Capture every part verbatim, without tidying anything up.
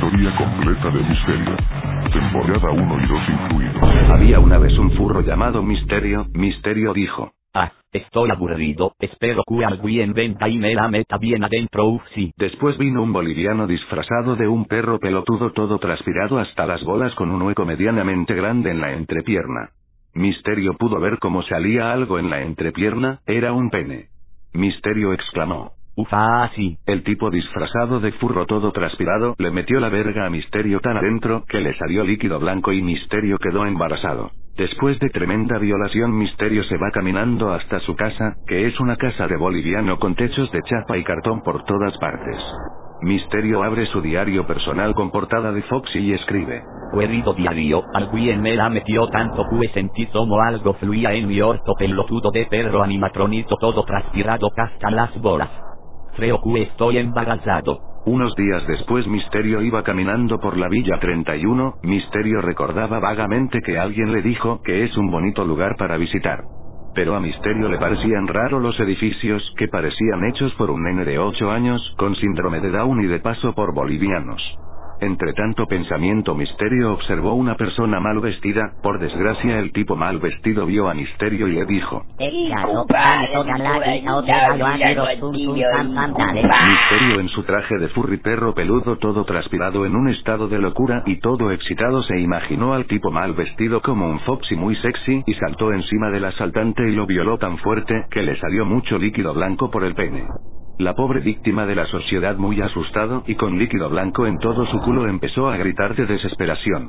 Historia completa de Misterio. Temporada uno y dos incluidos. Había una vez un furro llamado Misterio. Misterio dijo: Ah, estoy aburrido, espero que alguien venga y me la meta bien adentro, uff sí. Después vino un boliviano disfrazado de un perro pelotudo todo transpirado hasta las bolas con un hueco medianamente grande en la entrepierna. Misterio pudo ver cómo salía algo en la entrepierna, era un pene. Misterio exclamó: Ufa, sí. El tipo disfrazado de furro todo transpirado le metió la verga a Misterio tan adentro que le salió líquido blanco y Misterio quedó embarazado. Después de tremenda violación, Misterio se va caminando hasta su casa, que es una casa de boliviano con techos de chapa y cartón por todas partes. Misterio abre su diario personal con portada de Foxy y escribe: Querido diario, alguien me la metió tanto que sentí como algo fluía en mi orto pelotudo de perro animatronito todo transpirado hasta las bolas. Creo que estoy embarazado. Unos días después Misterio iba caminando por la Villa treinta y uno, Misterio recordaba vagamente que alguien le dijo que es un bonito lugar para visitar. Pero a Misterio le parecían raros los edificios que parecían hechos por un nene de ocho años, con síndrome de Down y de paso por bolivianos. Entre tanto pensamiento Misterio observó una persona mal vestida, por desgracia el tipo mal vestido vio a Misterio y le dijo: Misterio en su traje de furry perro peludo todo transpirado en un estado de locura y todo excitado se imaginó al tipo mal vestido como un foxy muy sexy y saltó encima del asaltante y lo violó tan fuerte que le salió mucho líquido blanco por el pene. La pobre víctima de la sociedad muy asustado y con líquido blanco en todo su culo empezó a gritar de desesperación.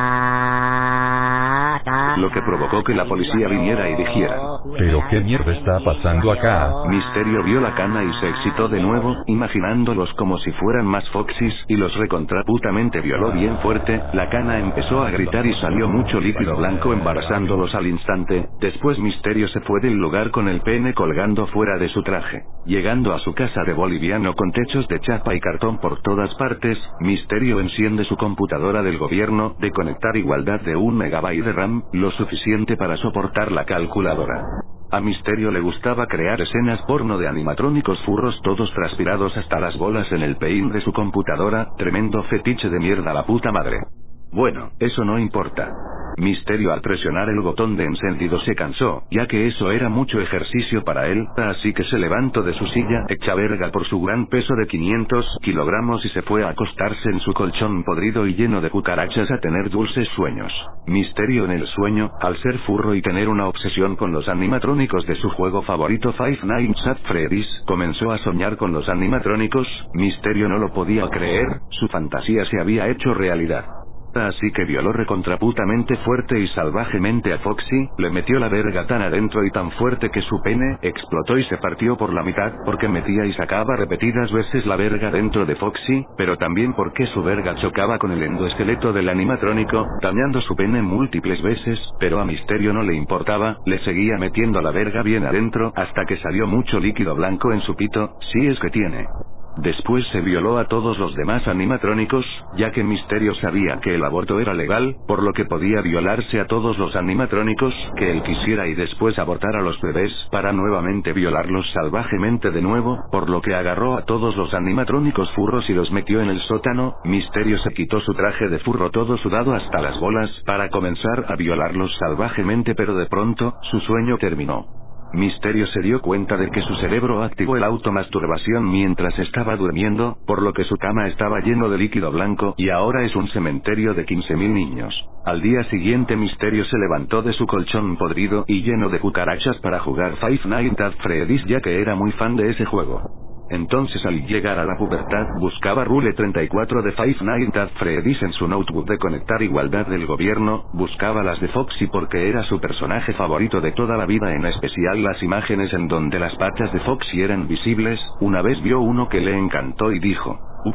Lo que provocó que la policía viniera y dijera: ¿Pero qué mierda está pasando acá? Misterio vio la cana y se excitó de nuevo, imaginándolos como si fueran más foxys, y los recontraputamente violó bien fuerte. La cana empezó a gritar y salió mucho líquido blanco embarazándolos al instante. Después Misterio se fue del lugar con el pene colgando fuera de su traje. Llegando a su casa de boliviano con techos de chapa y cartón por todas partes, Misterio enciende su computadora del gobierno, de conectar igualdad de un megabyte de RAM, lo suficiente para soportar la calculadora. A Misterio le gustaba crear escenas porno de animatrónicos furros todos transpirados hasta las bolas en el pein de su computadora, tremendo fetiche de mierda la puta madre. Bueno, eso no importa. Misterio al presionar el botón de encendido se cansó, ya que eso era mucho ejercicio para él, así que se levantó de su silla, hecha verga por su gran peso de quinientos kilogramos y se fue a acostarse en su colchón podrido y lleno de cucarachas a tener dulces sueños. Misterio en el sueño, al ser furro y tener una obsesión con los animatrónicos de su juego favorito Five Nights at Freddy's, comenzó a soñar con los animatrónicos. Misterio no lo podía creer, su fantasía se había hecho realidad. Así que violó recontraputamente fuerte y salvajemente a Foxy, le metió la verga tan adentro y tan fuerte que su pene explotó y se partió por la mitad porque metía y sacaba repetidas veces la verga dentro de Foxy, pero también porque su verga chocaba con el endoesqueleto del animatrónico, dañando su pene múltiples veces, pero a Misterio no le importaba, le seguía metiendo la verga bien adentro hasta que salió mucho líquido blanco en su pito, si es que tiene. Después se violó a todos los demás animatrónicos, ya que Misterio sabía que el aborto era legal, por lo que podía violarse a todos los animatrónicos que él quisiera y después abortar a los bebés para nuevamente violarlos salvajemente de nuevo, por lo que agarró a todos los animatrónicos furros y los metió en el sótano. Misterio se quitó su traje de furro todo sudado hasta las bolas para comenzar a violarlos salvajemente, pero de pronto, su sueño terminó. Misterio se dio cuenta de que su cerebro activó el automasturbación mientras estaba durmiendo, por lo que su cama estaba lleno de líquido blanco y ahora es un cementerio de quince mil niños. Al día siguiente Misterio se levantó de su colchón podrido y lleno de cucarachas para jugar Five Nights at Freddy's, ya que era muy fan de ese juego. Entonces al llegar a la pubertad buscaba Rule treinta y cuatro de Five Nights at Freddy's en su notebook de conectar igualdad del gobierno, buscaba las de Foxy porque era su personaje favorito de toda la vida, en especial las imágenes en donde las patas de Foxy eran visibles. Una vez vio uno que le encantó y dijo: Uf,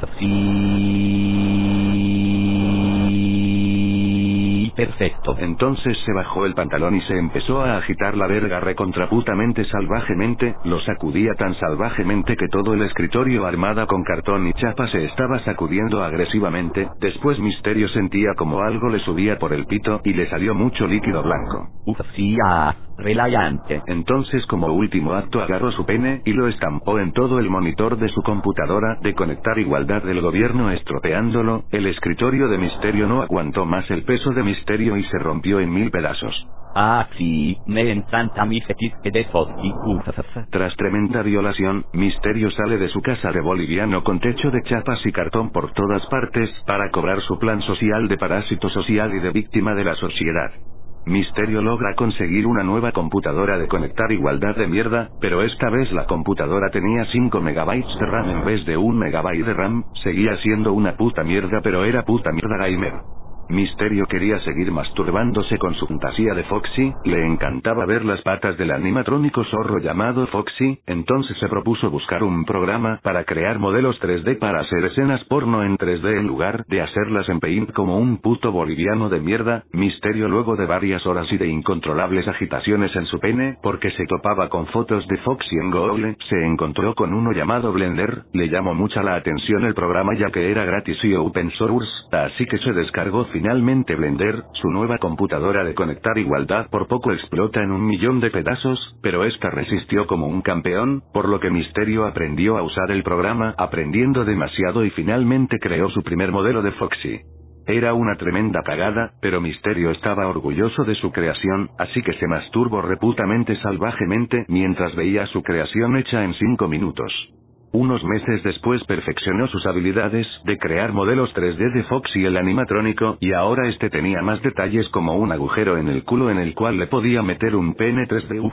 sí, perfecto. Entonces se bajó el pantalón y se empezó a agitar la verga recontraputamente salvajemente, lo sacudía tan salvajemente que todo el escritorio armada con cartón y chapa se estaba sacudiendo agresivamente. Después Misterio sentía como algo le subía por el pito y le salió mucho líquido blanco. Uf, sí, ah. Reliante. Entonces, como último acto, agarró su pene y lo estampó en todo el monitor de su computadora de conectar igualdad del gobierno, estropeándolo. El escritorio de Misterio no aguantó más el peso de Misterio y se rompió en mil pedazos. Ah, sí, me encanta mi fetiche de Foxy. Tras tremenda violación, Misterio sale de su casa de boliviano con techo de chapas y cartón por todas partes, para cobrar su plan social de parásito social y de víctima de la sociedad. Misterio logra conseguir una nueva computadora de conectar igualdad de mierda, pero esta vez la computadora tenía cinco megabytes de RAM en vez de un megabyte de RAM. Seguía siendo una puta mierda, pero era puta mierda gamer. Misterio quería seguir masturbándose con su fantasía de Foxy, le encantaba ver las patas del animatrónico zorro llamado Foxy, entonces se propuso buscar un programa para crear modelos tres D para hacer escenas porno en tres D en lugar de hacerlas en Paint como un puto boliviano de mierda. Misterio, luego de varias horas y de incontrolables agitaciones en su pene, porque se topaba con fotos de Foxy en Google, se encontró con uno llamado Blender. Le llamó mucha la atención el programa ya que era gratis y open source, así que se descargó finalmente Blender. Su nueva computadora de conectar igualdad por poco explota en un millón de pedazos, pero esta resistió como un campeón, por lo que Misterio aprendió a usar el programa, aprendiendo demasiado, y finalmente creó su primer modelo de Foxy. Era una tremenda cagada, pero Misterio estaba orgulloso de su creación, así que se masturbó reputamente salvajemente mientras veía su creación hecha en cinco minutos. Unos meses después perfeccionó sus habilidades de crear modelos tres D de Foxy el animatrónico, y ahora este tenía más detalles como un agujero en el culo en el cual le podía meter un pene tres D.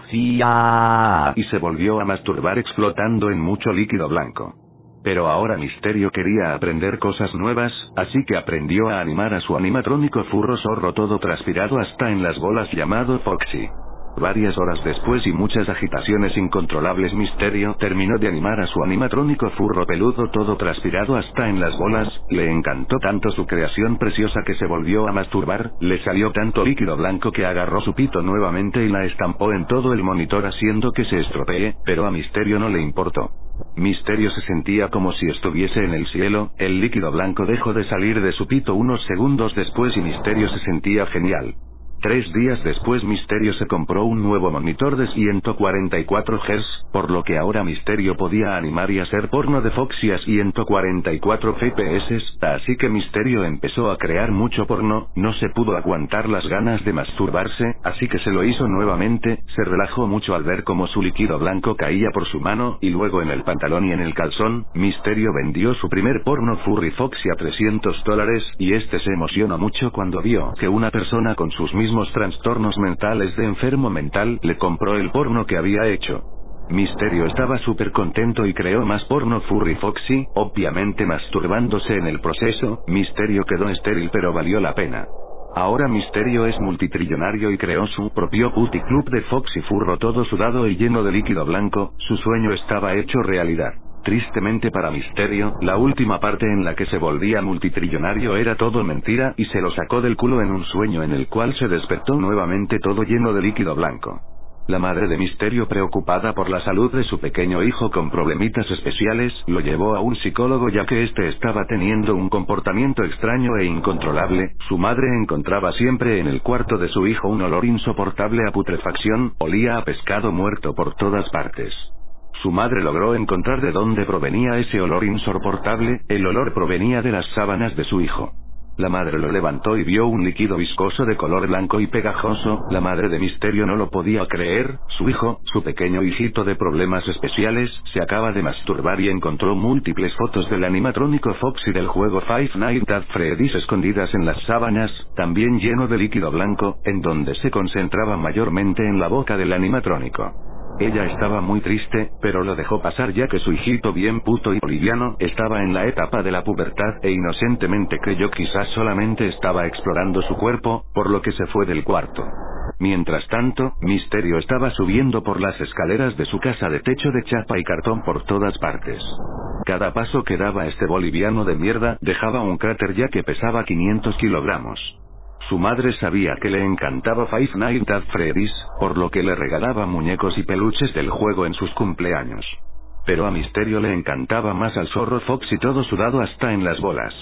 Ufía. Y se volvió a masturbar explotando en mucho líquido blanco. Pero ahora Misterio quería aprender cosas nuevas, así que aprendió a animar a su animatrónico furro zorro todo transpirado hasta en las bolas llamado Foxy. Varias horas después y muchas agitaciones incontrolables, Misterio terminó de animar a su animatrónico furro peludo todo transpirado hasta en las bolas. Le encantó tanto su creación preciosa que se volvió a masturbar, le salió tanto líquido blanco que agarró su pito nuevamente y la estampó en todo el monitor haciendo que se estropee, pero a Misterio no le importó. Misterio se sentía como si estuviese en el cielo. El líquido blanco dejó de salir de su pito unos segundos después y Misterio se sentía genial. Tres días después Misterio se compró un nuevo monitor de ciento cuarenta y cuatro hertz, por lo que ahora Misterio podía animar y hacer porno de Foxy a ciento cuarenta y cuatro F P S, así que Misterio empezó a crear mucho porno. No se pudo aguantar las ganas de masturbarse, así que se lo hizo nuevamente. Se relajó mucho al ver cómo su líquido blanco caía por su mano, y luego en el pantalón y en el calzón. Misterio vendió su primer porno furry Foxy a trescientos dólares, y este se emocionó mucho cuando vio que una persona con sus mismos trastornos mentales de enfermo mental le compró el porno que había hecho. Misterio estaba súper contento y creó más porno furry Foxy, obviamente masturbándose en el proceso. Misterio quedó estéril pero valió la pena. Ahora Misterio es multitrillonario y creó su propio puti club de Foxy furro todo sudado y lleno de líquido blanco. Su sueño estaba hecho realidad. Tristemente para Misterio, la última parte en la que se volvía multitrillonario era todo mentira, y se lo sacó del culo en un sueño en el cual se despertó nuevamente todo lleno de líquido blanco. La madre de Misterio, preocupada por la salud de su pequeño hijo con problemitas especiales, lo llevó a un psicólogo ya que este estaba teniendo un comportamiento extraño e incontrolable. Su madre encontraba siempre en el cuarto de su hijo un olor insoportable a putrefacción, olía a pescado muerto por todas partes. Su madre logró encontrar de dónde provenía ese olor insoportable. El olor provenía de las sábanas de su hijo. La madre lo levantó y vio un líquido viscoso de color blanco y pegajoso. La madre de Misterio no lo podía creer. Su hijo, su pequeño hijito de problemas especiales, se acaba de masturbar y encontró múltiples fotos del animatrónico Foxy del juego Five Nights at Freddy's escondidas en las sábanas, también lleno de líquido blanco, en donde se concentraba mayormente en la boca del animatrónico. Ella estaba muy triste, pero lo dejó pasar ya que su hijito bien puto y boliviano estaba en la etapa de la pubertad e inocentemente creyó quizás solamente estaba explorando su cuerpo, por lo que se fue del cuarto. Mientras tanto, Misterio estaba subiendo por las escaleras de su casa de techo de chapa y cartón por todas partes. Cada paso que daba este boliviano de mierda dejaba un cráter ya que pesaba quinientos kilogramos. Su madre sabía que le encantaba Five Nights at Freddy's, por lo que le regalaba muñecos y peluches del juego en sus cumpleaños. Pero a Misterio le encantaba más al zorro Foxy todo sudado hasta en las bolas.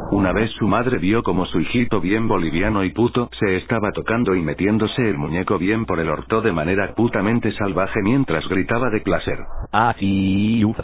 Una vez su madre vio como su hijito bien boliviano y puto se estaba tocando y metiéndose el muñeco bien por el orto de manera putamente salvaje mientras gritaba de placer. Ah, sí, uf,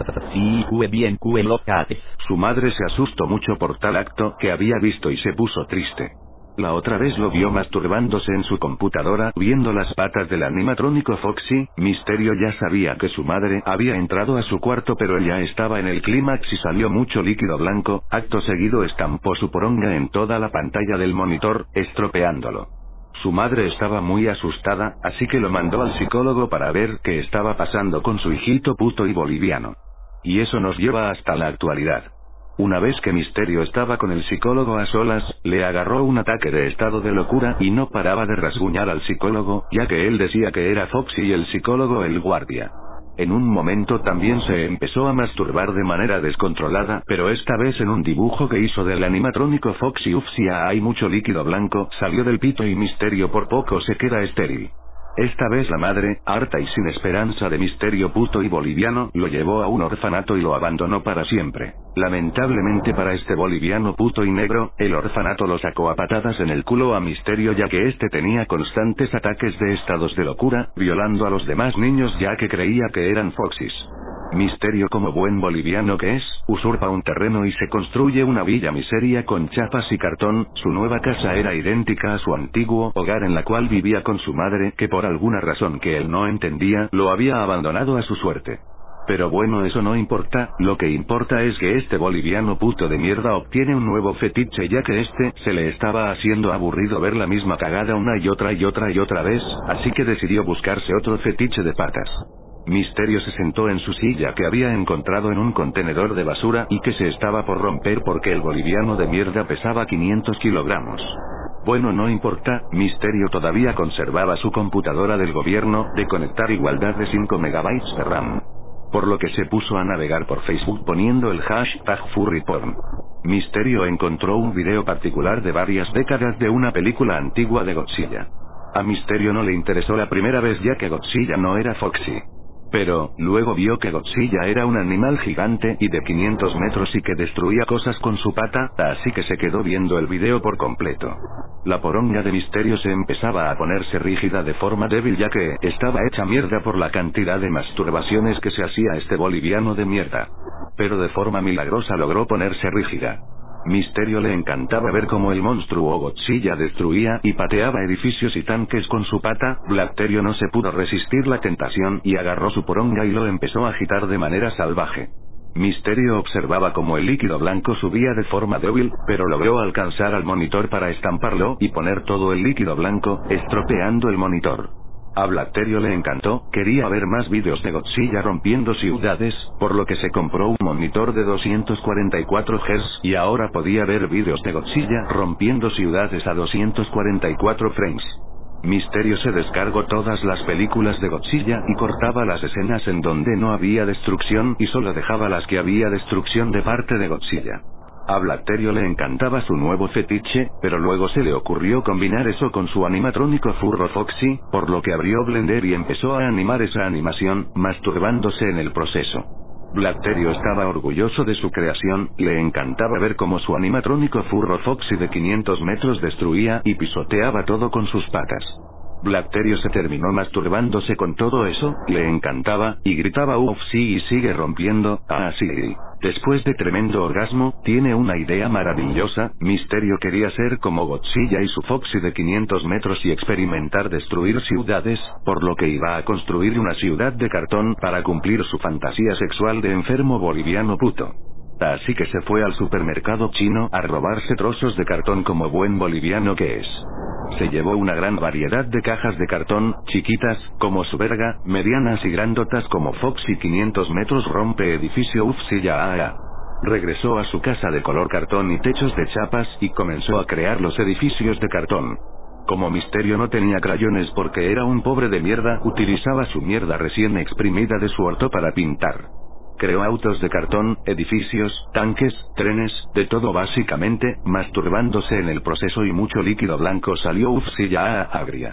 sí, cue bien, cue locate. Su madre se asustó mucho por tal acto que había visto y se puso triste. La otra vez lo vio masturbándose en su computadora, viendo las patas del animatrónico Foxy. Misterio ya sabía que su madre había entrado a su cuarto, pero él ya estaba en el clímax y salió mucho líquido blanco. Acto seguido estampó su poronga en toda la pantalla del monitor, estropeándolo. Su madre estaba muy asustada, así que lo mandó al psicólogo para ver qué estaba pasando con su hijito puto y boliviano. Y eso nos lleva hasta la actualidad. Una vez que Misterio estaba con el psicólogo a solas, le agarró un ataque de estado de locura y no paraba de rasguñar al psicólogo, ya que él decía que era Foxy y el psicólogo el guardia. En un momento también se empezó a masturbar de manera descontrolada, pero esta vez en un dibujo que hizo del animatrónico Foxy. Uf, si hay mucho líquido blanco, salió del pito y Misterio por poco se queda estéril. Esta vez la madre, harta y sin esperanza de Misterio puto y boliviano, lo llevó a un orfanato y lo abandonó para siempre. Lamentablemente para este boliviano puto y negro, el orfanato lo sacó a patadas en el culo a Misterio, ya que este tenía constantes ataques de estados de locura, violando a los demás niños ya que creía que eran Foxys. Misterio, como buen boliviano que es, usurpa un terreno y se construye una villa miseria con chapas y cartón. Su nueva casa era idéntica a su antiguo hogar en la cual vivía con su madre, que por alguna razón que él no entendía, lo había abandonado a su suerte. Pero bueno, eso no importa, lo que importa es que este boliviano puto de mierda obtiene un nuevo fetiche, ya que este se le estaba haciendo aburrido ver la misma cagada una y otra y otra y otra vez, así que decidió buscarse otro fetiche de patas. Misterio se sentó en su silla que había encontrado en un contenedor de basura y que se estaba por romper porque el boliviano de mierda pesaba quinientos kilogramos. Bueno, no importa, Misterio todavía conservaba su computadora del gobierno de conectar igualdad de cinco megabytes de RAM. Por lo que se puso a navegar por Facebook poniendo el hashtag furryporn. Misterio encontró un video particular de varias décadas de una película antigua de Godzilla. A Misterio no le interesó la primera vez, ya que Godzilla no era Foxy. Pero, luego vio que Godzilla era un animal gigante y de quinientos metros y que destruía cosas con su pata, así que se quedó viendo el video por completo. La poronga de Misterio se empezaba a ponerse rígida de forma débil, ya que estaba hecha mierda por la cantidad de masturbaciones que se hacía este boliviano de mierda. Pero de forma milagrosa logró ponerse rígida. Misterio le encantaba ver cómo el monstruo Godzilla destruía y pateaba edificios y tanques con su pata. Bacterio no se pudo resistir la tentación y agarró su poronga y lo empezó a agitar de manera salvaje. Misterio observaba cómo el líquido blanco subía de forma débil, pero logró alcanzar al monitor para estamparlo y poner todo el líquido blanco, estropeando el monitor. A Bacterio le encantó, quería ver más vídeos de Godzilla rompiendo ciudades, por lo que se compró un monitor de doscientos cuarenta y cuatro hertz y ahora podía ver vídeos de Godzilla rompiendo ciudades a doscientos cuarenta y cuatro frames. Misterio se descargó todas las películas de Godzilla y cortaba las escenas en donde no había destrucción y solo dejaba las que había destrucción de parte de Godzilla. A Bacterio le encantaba su nuevo fetiche, pero luego se le ocurrió combinar eso con su animatrónico furro Foxy, por lo que abrió Blender y empezó a animar esa animación, masturbándose en el proceso. Bacterio estaba orgulloso de su creación, le encantaba ver cómo su animatrónico furro Foxy de quinientos metros destruía y pisoteaba todo con sus patas. Bacterio se terminó masturbándose con todo eso, le encantaba, y gritaba uff sí y sigue rompiendo, ah sí. Después de tremendo orgasmo, tiene una idea maravillosa. Misterio quería ser como Godzilla y su Foxy de quinientos metros y experimentar destruir ciudades, por lo que iba a construir una ciudad de cartón para cumplir su fantasía sexual de enfermo boliviano puto. Así que se fue al supermercado chino a robarse trozos de cartón como buen boliviano que es. Se llevó una gran variedad de cajas de cartón, chiquitas, como su verga, medianas y grandotas como Foxy quinientos metros rompe edificio uff sí ya ah, ah. Regresó a su casa de color cartón y techos de chapas y comenzó a crear los edificios de cartón. Como Misterio no tenía crayones porque era un pobre de mierda, utilizaba su mierda recién exprimida de su orto para pintar. Creó autos de cartón, edificios, tanques, trenes, de todo básicamente, masturbándose en el proceso y mucho líquido blanco salió uff sí ya agria.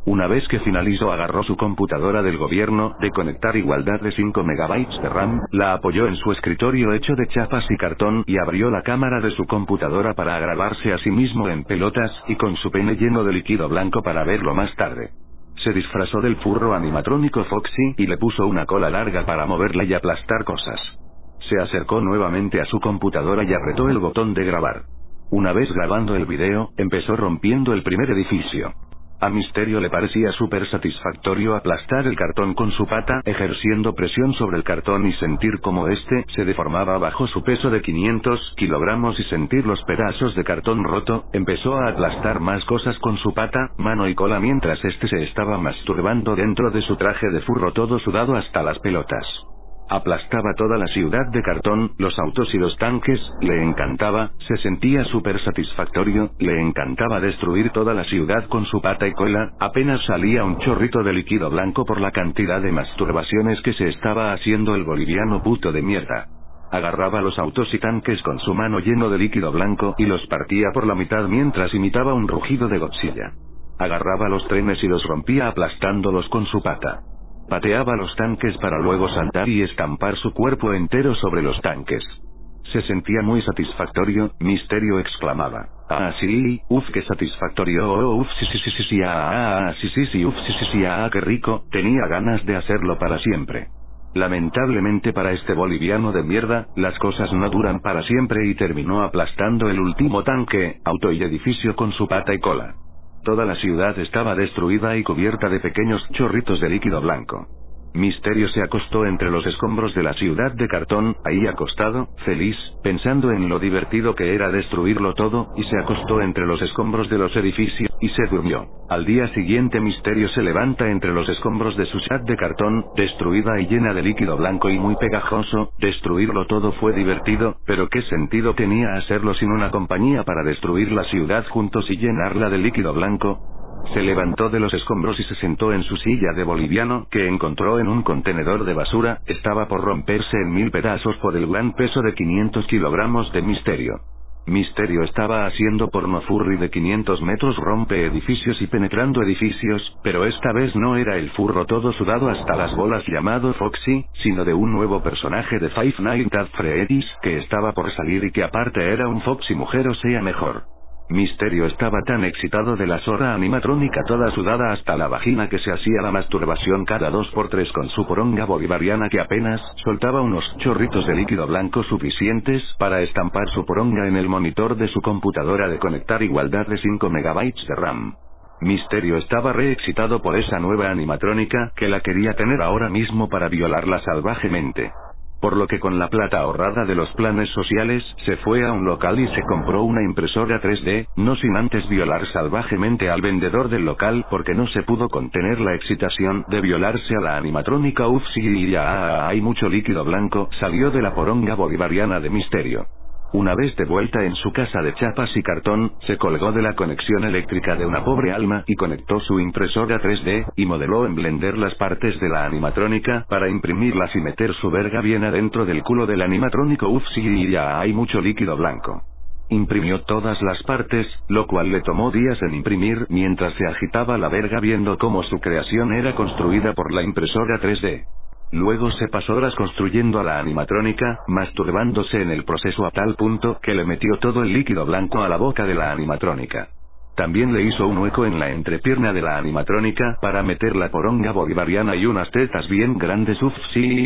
Una vez que finalizó, agarró su computadora del gobierno de conectar igualdad de cinco megabytes de RAM, la apoyó en su escritorio hecho de chapas y cartón y abrió la cámara de su computadora para grabarse a sí mismo en pelotas y con su pene lleno de líquido blanco para verlo más tarde. Se disfrazó del furro animatrónico Foxy y le puso una cola larga para moverla y aplastar cosas. Se acercó nuevamente a su computadora y apretó el botón de grabar. Una vez grabando el video, empezó rompiendo el primer edificio. A Misterio le parecía súper satisfactorio aplastar el cartón con su pata, ejerciendo presión sobre el cartón y sentir cómo este se deformaba bajo su peso de quinientos kilogramos y sentir los pedazos de cartón roto. Empezó a aplastar más cosas con su pata, mano y cola mientras este se estaba masturbando dentro de su traje de furro todo sudado hasta las pelotas. Aplastaba toda la ciudad de cartón, los autos y los tanques, le encantaba, se sentía súper satisfactorio, le encantaba destruir toda la ciudad con su pata y cola, apenas salía un chorrito de líquido blanco por la cantidad de masturbaciones que se estaba haciendo el boliviano puto de mierda. Agarraba los autos y tanques con su mano lleno de líquido blanco y los partía por la mitad mientras imitaba un rugido de Godzilla. Agarraba los trenes y los rompía aplastándolos con su pata. Pateaba los tanques para luego saltar y estampar su cuerpo entero sobre los tanques. Se sentía muy satisfactorio, Misterio exclamaba. Ah sí, uff qué satisfactorio, oh, uff sí sí sí sí sí ah, ah, ah sí sí sí uff sí sí sí ah qué rico, tenía ganas de hacerlo para siempre. Lamentablemente para este boliviano de mierda, las cosas no duran para siempre y terminó aplastando el último tanque, auto y edificio con su pata y cola. Toda la ciudad estaba destruida y cubierta de pequeños chorritos de líquido blanco. Misterio se acostó entre los escombros de la ciudad de cartón, ahí acostado, feliz, pensando en lo divertido que era destruirlo todo, y se acostó entre los escombros de los edificios, y se durmió. Al día siguiente Misterio se levanta entre los escombros de su ciudad de cartón, destruida y llena de líquido blanco y muy pegajoso. Destruirlo todo fue divertido, pero ¿qué sentido tenía hacerlo sin una compañía para destruir la ciudad juntos y llenarla de líquido blanco? Se levantó de los escombros y se sentó en su silla de boliviano, que encontró en un contenedor de basura, estaba por romperse en mil pedazos por el gran peso de quinientos kilogramos de Misterio. Misterio estaba haciendo porno furry de quinientos metros, rompe edificios y penetrando edificios, pero esta vez no era el furro todo sudado hasta las bolas llamado Foxy, sino de un nuevo personaje de Five Nights at Freddy's, que estaba por salir y que aparte era un Foxy mujer, o sea mejor. Misterio estaba tan excitado de la zorra animatrónica toda sudada hasta la vagina que se hacía la masturbación cada dos por tres con su poronga bolivariana que apenas soltaba unos chorritos de líquido blanco suficientes para estampar su poronga en el monitor de su computadora de conectar igualdad de cinco megabytes de RAM. Misterio estaba re excitado por esa nueva animatrónica que la quería tener ahora mismo para violarla salvajemente. Por lo que con la plata ahorrada de los planes sociales, se fue a un local y se compró una impresora tres D, no sin antes violar salvajemente al vendedor del local porque no se pudo contener la excitación de violarse a la animatrónica. Uff sí y ya hay mucho líquido blanco, salió de la poronga bolivariana de Misterio. Una vez de vuelta en su casa de chapas y cartón, se colgó de la conexión eléctrica de una pobre alma y conectó su impresora tres D, y modeló en Blender las partes de la animatrónica para imprimirlas y meter su verga bien adentro del culo del animatrónico. Uff sí y ya hay mucho líquido blanco. Imprimió todas las partes, lo cual le tomó días en imprimir mientras se agitaba la verga viendo cómo su creación era construida por la impresora tres D. Luego se pasó horas construyendo a la animatrónica, masturbándose en el proceso a tal punto que le metió todo el líquido blanco a la boca de la animatrónica. También le hizo un hueco en la entrepierna de la animatrónica para meter la poronga bolivariana y unas tetas bien grandes. Uff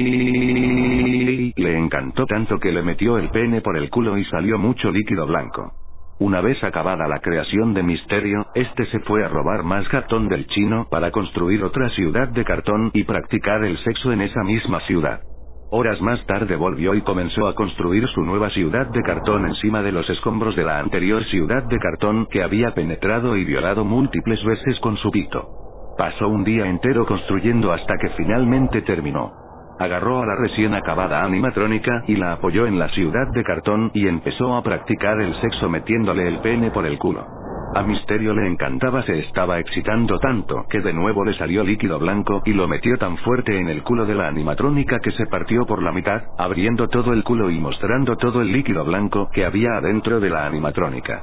sí, le encantó tanto que le metió el pene por el culo y salió mucho líquido blanco. Una vez acabada la creación de Misterio, este se fue a robar más cartón del chino para construir otra ciudad de cartón y practicar el sexo en esa misma ciudad. Horas más tarde volvió y comenzó a construir su nueva ciudad de cartón encima de los escombros de la anterior ciudad de cartón que había penetrado y violado múltiples veces con su pito. Pasó un día entero construyendo hasta que finalmente terminó. Agarró a la recién acabada animatrónica y la apoyó en la ciudad de cartón y empezó a practicar el sexo metiéndole el pene por el culo. A Misterio le encantaba, se estaba excitando tanto que de nuevo le salió líquido blanco y lo metió tan fuerte en el culo de la animatrónica que se partió por la mitad, abriendo todo el culo y mostrando todo el líquido blanco que había adentro de la animatrónica.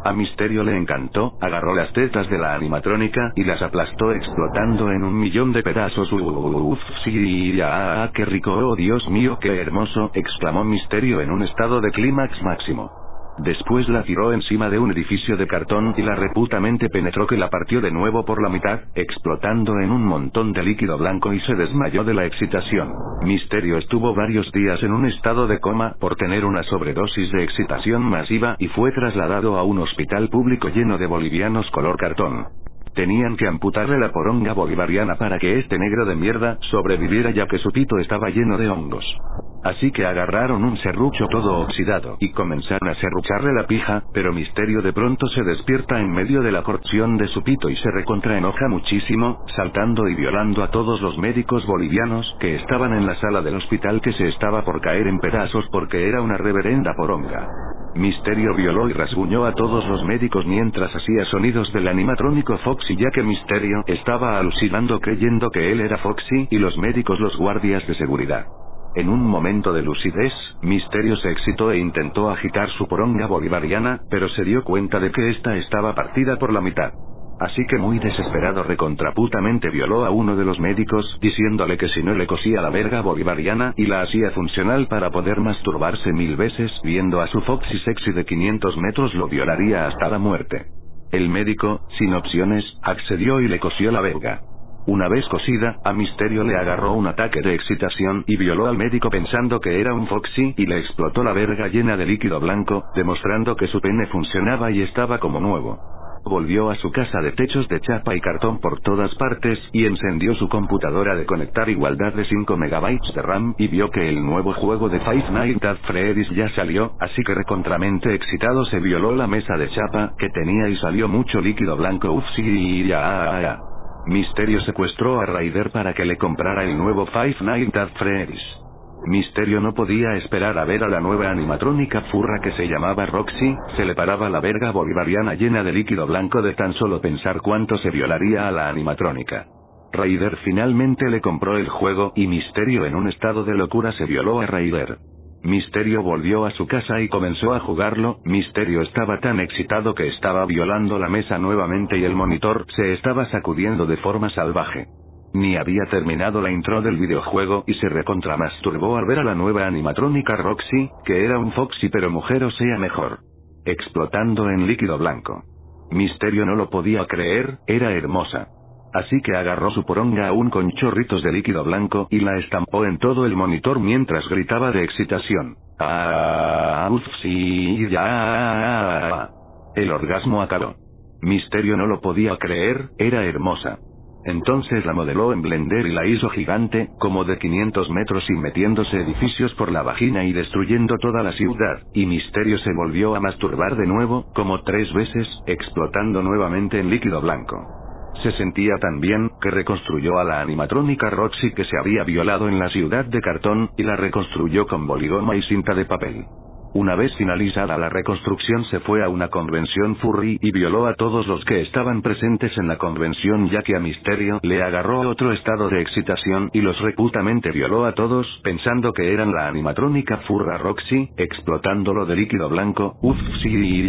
A Misterio le encantó, agarró las tetas de la animatrónica y las aplastó explotando en un millón de pedazos. Uff, sí, ya, qué rico, oh Dios mío, qué hermoso, exclamó Misterio en un estado de clímax máximo. Después la tiró encima de un edificio de cartón y la reputamente penetró, que la partió de nuevo por la mitad, explotando en un montón de líquido blanco y se desmayó de la excitación. Misterio estuvo varios días en un estado de coma por tener una sobredosis de excitación masiva y fue trasladado a un hospital público lleno de bolivianos color cartón. Tenían que amputarle la poronga bolivariana para que este negro de mierda sobreviviera, ya que su pito estaba lleno de hongos. Así que agarraron un serrucho todo oxidado y comenzaron a serrucharle la pija, pero Misterio de pronto se despierta en medio de la corrupción de su pito y se recontraenoja muchísimo, saltando y violando a todos los médicos bolivianos que estaban en la sala del hospital, que se estaba por caer en pedazos porque era una reverenda poronga. Misterio violó y rasguñó a todos los médicos mientras hacía sonidos del animatrónico Foxy, ya que Misterio estaba alucinando creyendo que él era Foxy y los médicos los guardias de seguridad. En un momento de lucidez, Misterio se excitó e intentó agitar su poronga bolivariana, pero se dio cuenta de que esta estaba partida por la mitad. Así que muy desesperado recontraputamente violó a uno de los médicos, diciéndole que si no le cosía la verga bolivariana y la hacía funcional para poder masturbarse mil veces viendo a su Foxy sexy de quinientos metros, lo violaría hasta la muerte. El médico, sin opciones, accedió y le cosió la verga. Una vez cosida, a Misterio le agarró un ataque de excitación y violó al médico pensando que era un Foxy y le explotó la verga llena de líquido blanco, demostrando que su pene funcionaba y estaba como nuevo. Volvió a su casa de techos de chapa y cartón por todas partes y encendió su computadora de conectar igualdad de cinco megabytes de RAM y vio que el nuevo juego de Five Nights at Freddy's ya salió, así que recontramente excitado se violó la mesa de chapa que tenía y salió mucho líquido blanco. Uff, sí, ya, ya. Misterio secuestró a Ryder para que le comprara el nuevo Five Nights at Freddy's. Misterio no podía esperar a ver a la nueva animatrónica furra que se llamaba Roxy, se le paraba la verga bolivariana llena de líquido blanco de tan solo pensar cuánto se violaría a la animatrónica. Ryder finalmente le compró el juego y Misterio en un estado de locura se violó a Ryder. Misterio volvió a su casa y comenzó a jugarlo. Misterio estaba tan excitado que estaba violando la mesa nuevamente y el monitor se estaba sacudiendo de forma salvaje. Ni había terminado la intro del videojuego y se recontramasturbó al ver a la nueva animatrónica Roxy, que era un Foxy pero mujer, o sea mejor. Explotando en líquido blanco. Misterio no lo podía creer, era hermosa. Así que agarró su poronga aún con chorritos de líquido blanco y la estampó en todo el monitor mientras gritaba de excitación. ¡Ah! ¡Uf, sí, ya! El orgasmo acabó. Misterio no lo podía creer, era hermosa. Entonces la modeló en Blender y la hizo gigante, como de quinientos metros y metiéndose edificios por la vagina y destruyendo toda la ciudad, y Misterio se volvió a masturbar de nuevo, como tres veces, explotando nuevamente en líquido blanco. Se sentía tan bien, que reconstruyó a la animatrónica Roxy que se había violado en la ciudad de cartón, y la reconstruyó con boligoma y cinta de papel. Una vez finalizada la reconstrucción se fue a una convención furry y violó a todos los que estaban presentes en la convención, ya que a Misterio le agarró otro estado de excitación y los reputamente violó a todos pensando que eran la animatrónica furra Roxy, explotándolo de líquido blanco. Uff, sí,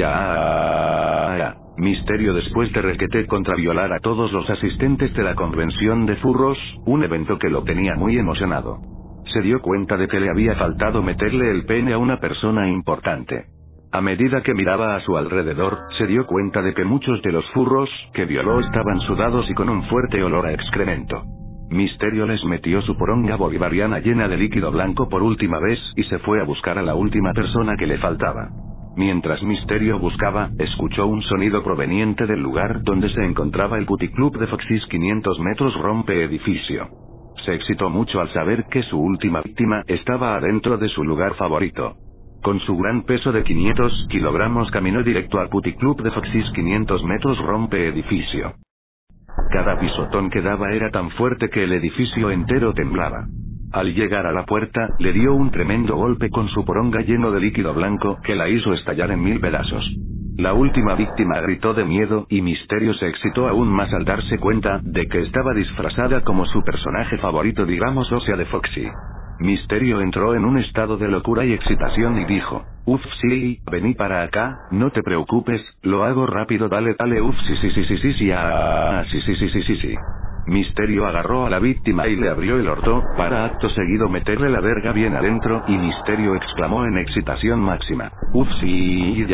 ya, ya. Misterio, después de requete contra violar a todos los asistentes de la convención de furros, un evento que lo tenía muy emocionado. Se dio cuenta de que le había faltado meterle el pene a una persona importante. A medida que miraba a su alrededor, se dio cuenta de que muchos de los furros que violó estaban sudados y con un fuerte olor a excremento. Misterio les metió su poronga bolivariana llena de líquido blanco por última vez y se fue a buscar a la última persona que le faltaba. Mientras Misterio buscaba, escuchó un sonido proveniente del lugar donde se encontraba el puticlub de Foxys. quinientos metros rompe edificio. Se excitó mucho al saber que su última víctima estaba adentro de su lugar favorito. Con su gran peso de quinientos kilogramos caminó directo al puticlub de Foxys. quinientos metros rompe edificio. Cada pisotón que daba era tan fuerte que el edificio entero temblaba. Al llegar a la puerta, le dio un tremendo golpe con su poronga lleno de líquido blanco que la hizo estallar en mil pedazos. La última víctima gritó de miedo y Misterio se excitó aún más al darse cuenta de que estaba disfrazada como su personaje favorito, digamos, o sea de Foxy. Misterio entró en un estado de locura y excitación y dijo, uff sí, vení para acá, no te preocupes, lo hago rápido, dale dale, uff sí sí sí sí sí sí, ah, sí sí sí sí sí sí. Misterio agarró a la víctima y le abrió el orto, para acto seguido meterle la verga bien adentro, y Misterio exclamó en excitación máxima, uff sí,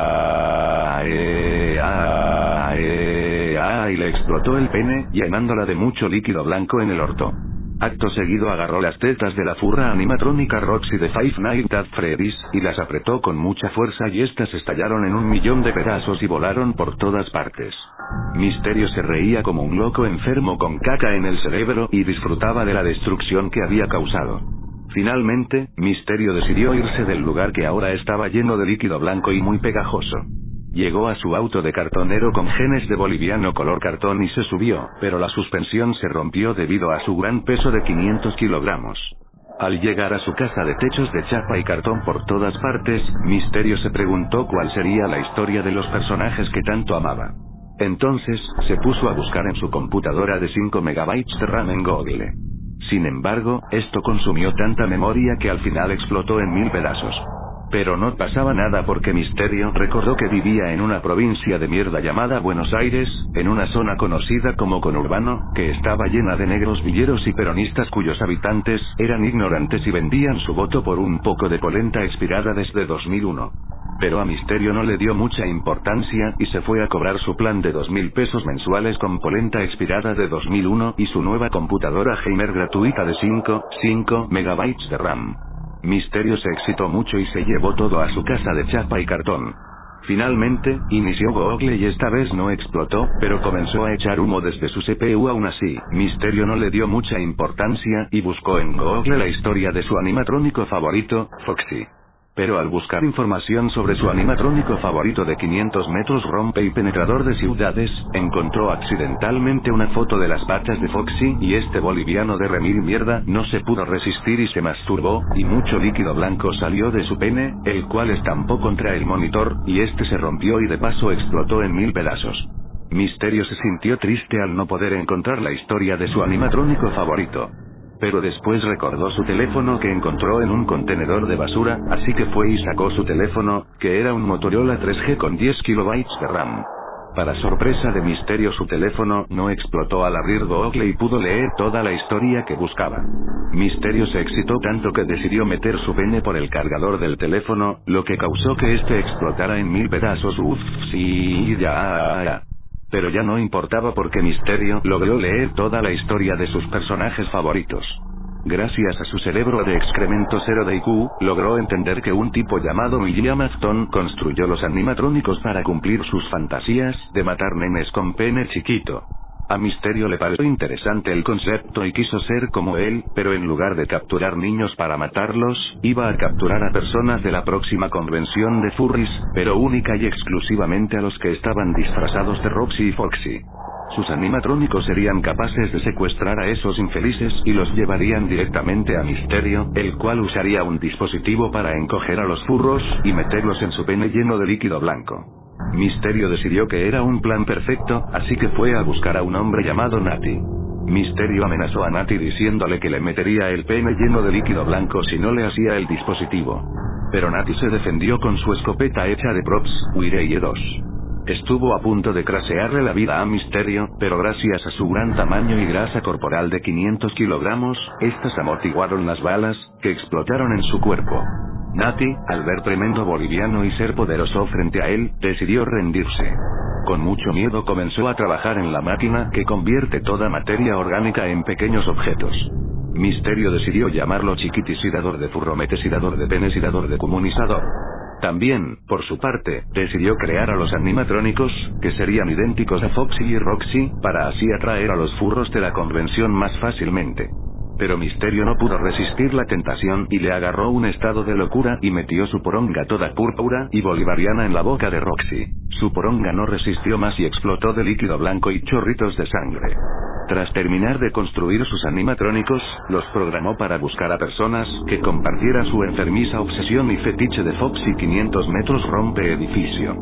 ya, eh, ah, eh, ah, y le explotó el pene, llenándola de mucho líquido blanco en el orto. Acto seguido agarró las tetas de la furra animatrónica Roxy de Five Nights at Freddy's, y las apretó con mucha fuerza y estas estallaron en un millón de pedazos y volaron por todas partes. Misterio se reía como un loco enfermo con caca en el cerebro y disfrutaba de la destrucción que había causado. Finalmente, Misterio decidió irse del lugar que ahora estaba lleno de líquido blanco y muy pegajoso. Llegó a su auto de cartonero con genes de boliviano color cartón y se subió, pero la suspensión se rompió debido a su gran peso de quinientos kilogramos. Al llegar a su casa de techos de chapa y cartón por todas partes, Misterio se preguntó cuál sería la historia de los personajes que tanto amaba. Entonces, se puso a buscar en su computadora de cinco megabytes de RAM en Google. Sin embargo, esto consumió tanta memoria que al final explotó en mil pedazos. Pero no pasaba nada porque Misterio recordó que vivía en una provincia de mierda llamada Buenos Aires, en una zona conocida como conurbano, que estaba llena de negros villeros y peronistas cuyos habitantes eran ignorantes y vendían su voto por un poco de polenta expirada desde dos mil uno. Pero a Misterio no le dio mucha importancia y se fue a cobrar su plan de dos mil pesos mensuales con polenta expirada de dos mil uno y su nueva computadora gamer gratuita de cinco megabytes de RAM. Misterio se excitó mucho y se llevó todo a su casa de chapa y cartón. Finalmente, inició Google y esta vez no explotó, pero comenzó a echar humo desde su C P U. Aún así, Misterio no le dio mucha importancia y buscó en Google la historia de su animatrónico favorito, Foxy. Pero al buscar información sobre su animatrónico favorito de quinientos metros rompe y penetrador de ciudades, encontró accidentalmente una foto de las patas de Foxy y este boliviano de remil mierda no se pudo resistir y se masturbó, y mucho líquido blanco salió de su pene, el cual estampó contra el monitor, y este se rompió y de paso explotó en mil pedazos. Misterio se sintió triste al no poder encontrar la historia de su animatrónico favorito. Pero después recordó su teléfono que encontró en un contenedor de basura, así que fue y sacó su teléfono, que era un Motorola tres G con diez kilobytes de RAM. Para sorpresa de Misterio, su teléfono no explotó al abrir Google y pudo leer toda la historia que buscaba. Misterio se excitó tanto que decidió meter su pene por el cargador del teléfono, lo que causó que este explotara en mil pedazos. Uff, sí, ya, ya. Pero ya no importaba porque Misterio logró leer toda la historia de sus personajes favoritos. Gracias a su cerebro de excremento cero de I Q, logró entender que un tipo llamado William Afton construyó los animatrónicos para cumplir sus fantasías de matar nenes con pene chiquito. A Misterio le pareció interesante el concepto y quiso ser como él, pero en lugar de capturar niños para matarlos, iba a capturar a personas de la próxima convención de furries, pero única y exclusivamente a los que estaban disfrazados de Roxy y Foxy. Sus animatrónicos serían capaces de secuestrar a esos infelices y los llevarían directamente a Misterio, el cual usaría un dispositivo para encoger a los furros y meterlos en su pene lleno de líquido blanco. Misterio decidió que era un plan perfecto, así que fue a buscar a un hombre llamado Natty. Misterio amenazó a Natty diciéndole que le metería el pene lleno de líquido blanco si no le hacía el dispositivo. Pero Natty se defendió con su escopeta hecha de props, Wireye dos. Estuvo a punto de crasearle la vida a Misterio, pero gracias a su gran tamaño y grasa corporal de quinientos kilogramos, estas amortiguaron las balas, que explotaron en su cuerpo. Natty, al ver tremendo boliviano y ser poderoso frente a él, decidió rendirse. Con mucho miedo comenzó a trabajar en la máquina que convierte toda materia orgánica en pequeños objetos. Misterio decidió llamarlo chiquiticidador de furrometesidador de penesidador de comunizador. También, por su parte, decidió crear a los animatrónicos, que serían idénticos a Foxy y Roxy, para así atraer a los furros de la convención más fácilmente. Pero Misterio no pudo resistir la tentación y le agarró un estado de locura y metió su poronga toda púrpura y bolivariana en la boca de Roxy. Su poronga no resistió más y explotó de líquido blanco y chorritos de sangre. Tras terminar de construir sus animatrónicos, los programó para buscar a personas que compartieran su enfermiza obsesión y fetiche de Foxy. Quinientos metros rompe edificio.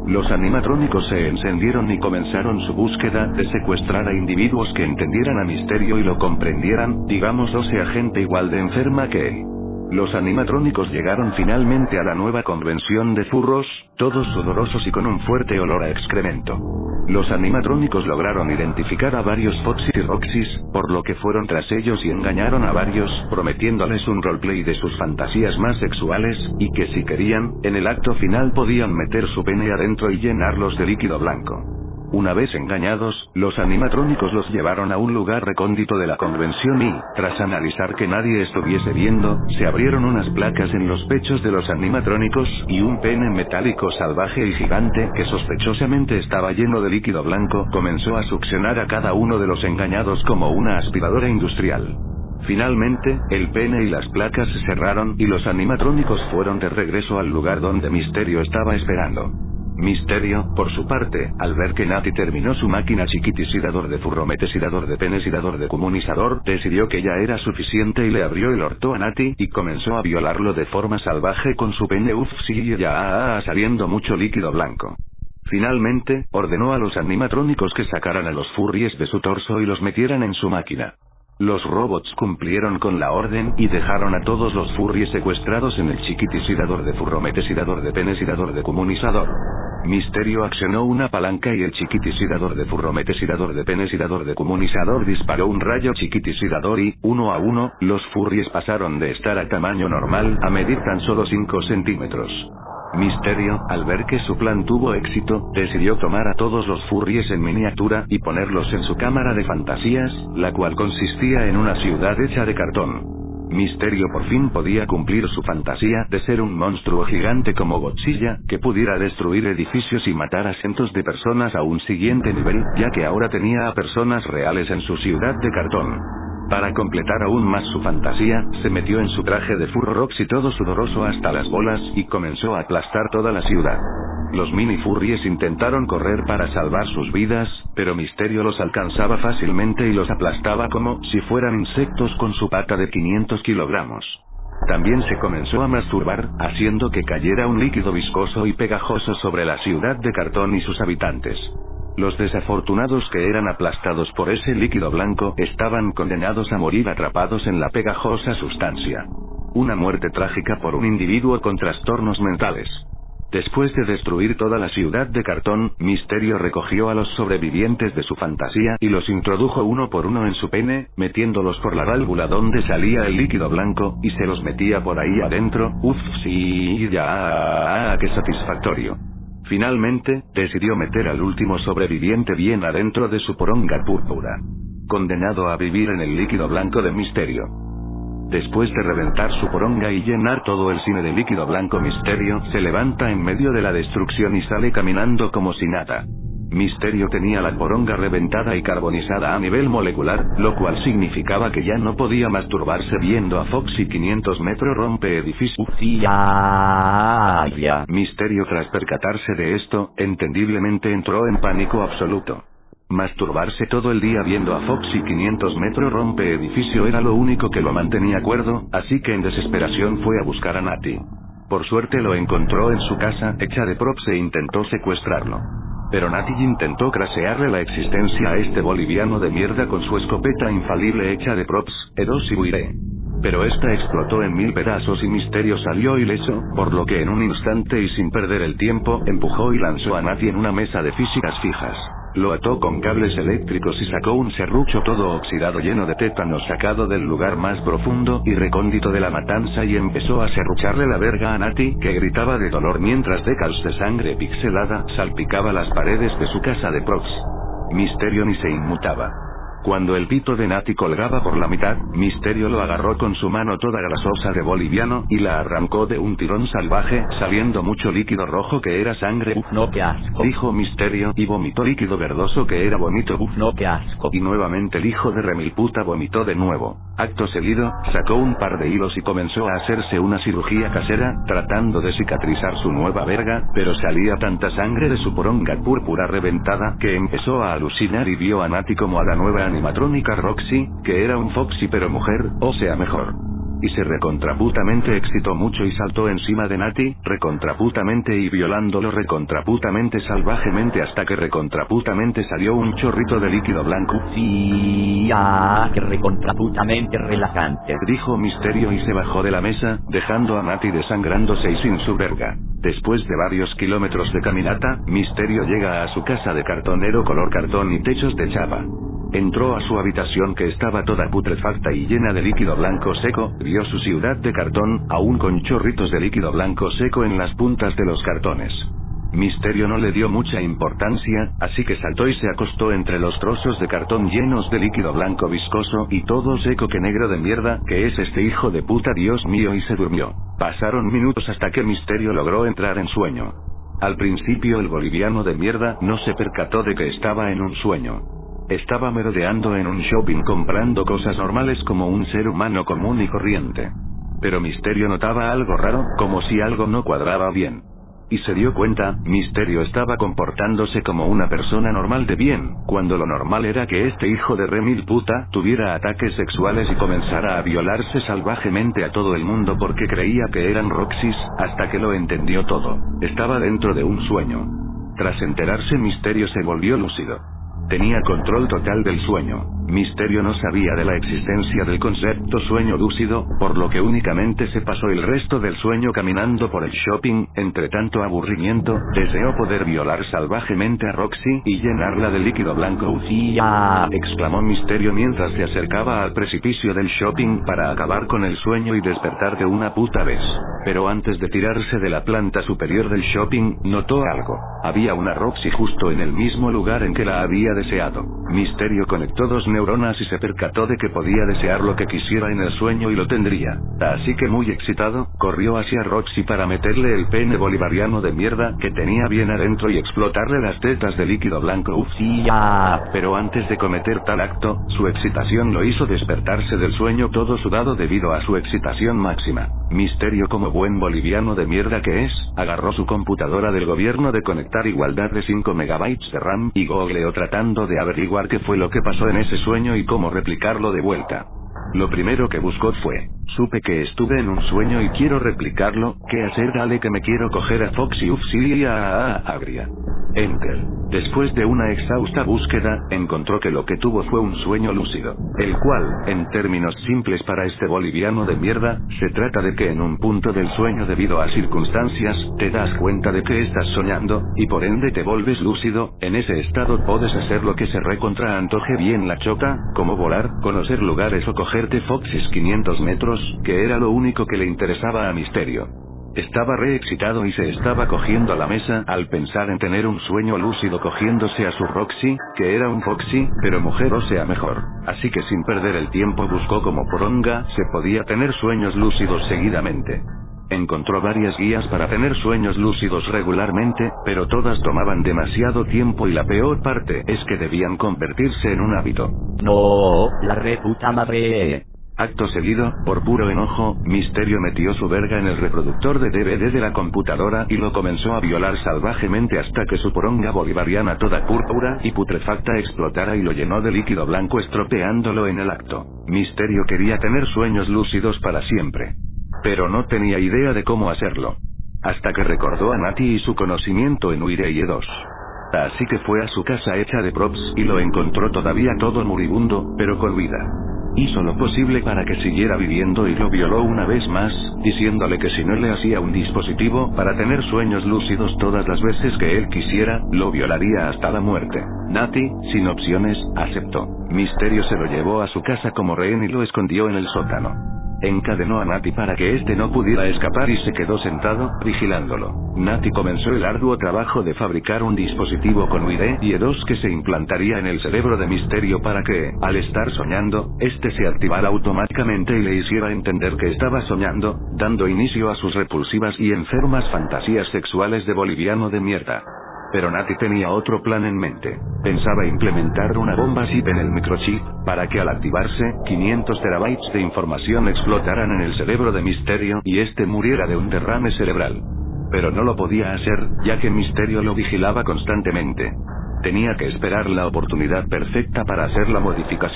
Los animatrónicos se encendieron y comenzaron su búsqueda de secuestrar a individuos que entendieran a Misterio y lo comprendieran, digamos o sea gente igual de enferma que él. Los animatrónicos llegaron finalmente a la nueva convención de furros, todos sudorosos y con un fuerte olor a excremento. Los animatrónicos lograron identificar a varios Foxys y Roxys, por lo que fueron tras ellos y engañaron a varios, prometiéndoles un roleplay de sus fantasías más sexuales, y que si querían, en el acto final podían meter su pene adentro y llenarlos de líquido blanco. Una vez engañados, los animatrónicos los llevaron a un lugar recóndito de la convención y, tras analizar que nadie estuviese viendo, se abrieron unas placas en los pechos de los animatrónicos, y un pene metálico salvaje y gigante que sospechosamente estaba lleno de líquido blanco comenzó a succionar a cada uno de los engañados como una aspiradora industrial. Finalmente, el pene y las placas se cerraron y los animatrónicos fueron de regreso al lugar donde Misterio estaba esperando. Misterio, por su parte, al ver que Natty terminó su máquina chiquitisidador de furrometesirador de penesirador de comunizador, decidió que ya era suficiente y le abrió el orto a Natty y comenzó a violarlo de forma salvaje con su pene uff sí ya saliendo mucho líquido blanco. Finalmente, ordenó a los animatrónicos que sacaran a los furries de su torso y los metieran en su máquina. Los robots cumplieron con la orden y dejaron a todos los furries secuestrados en el chiquitisidador de furrometesirador de penesirador de comunizador. Misterio accionó una palanca y el chiquitisidador de furrometesirador de penesirador de comunizador disparó un rayo chiquitisidador y, uno a uno, los furries pasaron de estar a tamaño normal a medir tan solo cinco centímetros. Misterio, al ver que su plan tuvo éxito, decidió tomar a todos los furries en miniatura y ponerlos en su cámara de fantasías, la cual consistía en una ciudad hecha de cartón. Misterio por fin podía cumplir su fantasía de ser un monstruo gigante como Godzilla, que pudiera destruir edificios y matar a cientos de personas a un siguiente nivel, ya que ahora tenía a personas reales en su ciudad de cartón. Para completar aún más su fantasía, se metió en su traje de furro Roxy todo sudoroso hasta las bolas y comenzó a aplastar toda la ciudad. Los mini furries intentaron correr para salvar sus vidas, pero Misterio los alcanzaba fácilmente y los aplastaba como si fueran insectos con su pata de quinientos kilogramos. También se comenzó a masturbar, haciendo que cayera un líquido viscoso y pegajoso sobre la ciudad de cartón y sus habitantes. Los desafortunados que eran aplastados por ese líquido blanco estaban condenados a morir atrapados en la pegajosa sustancia. Una muerte trágica por un individuo con trastornos mentales. Después de destruir toda la ciudad de cartón, Misterio recogió a los sobrevivientes de su fantasía y los introdujo uno por uno en su pene, metiéndolos por la válvula donde salía el líquido blanco, y se los metía por ahí adentro. Uff, sí, ya, qué satisfactorio. Finalmente, decidió meter al último sobreviviente bien adentro de su poronga púrpura. Condenado a vivir en el líquido blanco de Misterio. Después de reventar su poronga y llenar todo el cine de líquido blanco, Misterio se levanta en medio de la destrucción y sale caminando como si nada. Misterio tenía la poronga reventada y carbonizada a nivel molecular, lo cual significaba que ya no podía masturbarse viendo a Foxy quinientos metros rompe edificio. Ya, ya. Misterio, tras percatarse de esto, entendiblemente entró en pánico absoluto. Masturbarse todo el día viendo a Foxy quinientos metros rompe edificio era lo único que lo mantenía cuerdo, así que en desesperación fue a buscar a Natty. Por suerte lo encontró en su casa, hecha de props, e intentó secuestrarlo. Pero Natty intentó crasearle la existencia a este boliviano de mierda con su escopeta infalible hecha de props, Eros y Buire. Pero esta explotó en mil pedazos y Misterio salió ileso, por lo que en un instante y sin perder el tiempo, empujó y lanzó a Natty en una mesa de físicas fijas. Lo ató con cables eléctricos y sacó un serrucho todo oxidado lleno de tétanos sacado del lugar más profundo y recóndito de la matanza y empezó a serrucharle la verga a Natty, que gritaba de dolor mientras décadas de sangre pixelada salpicaba las paredes de su casa de props. Misterio ni se inmutaba. Cuando el pito de Natty colgaba por la mitad, Misterio lo agarró con su mano toda grasosa de boliviano y la arrancó de un tirón salvaje, saliendo mucho líquido rojo que era sangre. Uf, no, qué asco. Dijo Misterio, y vomitó líquido verdoso que era vómito. Uf, no, qué asco. Y nuevamente el hijo de remilputa vomitó de nuevo. Acto seguido, sacó un par de hilos y comenzó a hacerse una cirugía casera, tratando de cicatrizar su nueva verga, pero salía tanta sangre de su poronga púrpura reventada, que empezó a alucinar y vio a Natty como a la nueva animatrónica Roxy, que era un Foxy pero mujer, o sea mejor. y se recontraputamente excitó mucho y saltó encima de Nati, recontraputamente y violándolo recontraputamente salvajemente hasta que recontraputamente salió un chorrito de líquido blanco. Sí, ah, que recontraputamente relajante, dijo Misterio y se bajó de la mesa, dejando a Nati desangrándose y sin su verga. Después de varios kilómetros de caminata, Misterio llega a su casa de cartonero color cartón y techos de chapa. Entró a su habitación que estaba toda putrefacta y llena de líquido blanco seco, vio su ciudad de cartón, aún con chorritos de líquido blanco seco en las puntas de los cartones. Misterio no le dio mucha importancia, así que saltó y se acostó entre los trozos de cartón llenos de líquido blanco viscoso y todo seco que negro de mierda, que es este hijo de puta Dios mío y se durmió. Pasaron minutos hasta que Misterio logró entrar en sueño. Al principio el boliviano de mierda no se percató de que estaba en un sueño. Estaba merodeando en un shopping comprando cosas normales como un ser humano común y corriente. Pero Misterio notaba algo raro, como si algo no cuadraba bien. Y se dio cuenta, Misterio estaba comportándose como una persona normal de bien, cuando lo normal era que este hijo de remil puta tuviera ataques sexuales y comenzara a violarse salvajemente a todo el mundo porque creía que eran Roxys, hasta que lo entendió todo. Estaba dentro de un sueño. Tras enterarse, Misterio se volvió lúcido. Tenía control total del sueño. Misterio no sabía de la existencia del concepto sueño lúcido, por lo que únicamente se pasó el resto del sueño caminando por el shopping. Entre tanto aburrimiento, deseó poder violar salvajemente a Roxy y llenarla de líquido blanco. ¡Ucía!, exclamó Misterio mientras se acercaba al precipicio del shopping para acabar con el sueño y despertar de una puta vez. Pero antes de tirarse de la planta superior del shopping, notó algo. Había una Roxy justo en el mismo lugar en que la había deseado. Misterio conectó dos neuronas y se percató de que podía desear lo que quisiera en el sueño y lo tendría. Así que muy excitado, corrió hacia Roxy para meterle el pene bolivariano de mierda que tenía bien adentro y explotarle las tetas de líquido blanco. ¡Ucía! Pero antes de cometer tal acto, su excitación lo hizo despertarse del sueño todo sudado debido a su excitación máxima. Misterio, como buen boliviano de mierda que es, agarró su computadora del gobierno de conectar igualdad de cinco megabytes de RAM y googleó tratando de averiguar qué fue lo que pasó en ese sueño y cómo replicarlo de vuelta. Lo primero que buscó fue: supe que estuve en un sueño y quiero replicarlo, ¿qué hacer? Dale que me quiero coger a Foxy Ufsilia Agria. Enter. Después de una exhausta búsqueda, encontró que lo que tuvo fue un sueño lúcido, el cual, en términos simples para este boliviano de mierda, se trata de que en un punto del sueño debido a circunstancias, te das cuenta de que estás soñando, y por ende te volves lúcido. En ese estado puedes hacer lo que se recontra antoje bien la chota, como volar, conocer lugares o cogerte Foxys quinientos metros, que era lo único que le interesaba a Misterio. Estaba re excitado y se estaba cogiendo la mesa al pensar en tener un sueño lúcido cogiéndose a su Roxy, que era un Foxy, pero mujer, o sea mejor. Así que sin perder el tiempo buscó cómo poronga se podía tener sueños lúcidos seguidamente. Encontró varias guías para tener sueños lúcidos regularmente, pero todas tomaban demasiado tiempo y la peor parte es que debían convertirse en un hábito. No, la reputa madre. Acto seguido, por puro enojo, Misterio metió su verga en el reproductor de D V D de la computadora y lo comenzó a violar salvajemente hasta que su poronga bolivariana toda púrpura y putrefacta explotara y lo llenó de líquido blanco estropeándolo en el acto. Misterio quería tener sueños lúcidos para siempre. Pero no tenía idea de cómo hacerlo. Hasta que recordó a Nati y su conocimiento en Uireye dos. Así que fue a su casa hecha de props y lo encontró todavía todo moribundo, pero con vida. Hizo lo posible para que siguiera viviendo y lo violó una vez más, diciéndole que si no le hacía un dispositivo para tener sueños lúcidos todas las veces que él quisiera, lo violaría hasta la muerte. Nati, sin opciones, aceptó. Misterio se lo llevó a su casa como rehén y lo escondió en el sótano. Encadenó a Nati para que éste no pudiera escapar y se quedó sentado, vigilándolo. Nati comenzó el arduo trabajo de fabricar un dispositivo con Uireye dos que se implantaría en el cerebro de Misterio para que, al estar soñando, este se activara automáticamente y le hiciera entender que estaba soñando, dando inicio a sus repulsivas y enfermas fantasías sexuales de boliviano de mierda. Pero Nati tenía otro plan en mente. Pensaba implementar una bomba zip en el microchip, para que al activarse, quinientos terabytes de información explotaran en el cerebro de Misterio y este muriera de un derrame cerebral. Pero no lo podía hacer, ya que Misterio lo vigilaba constantemente. Tenía que esperar la oportunidad perfecta para hacer la modificación.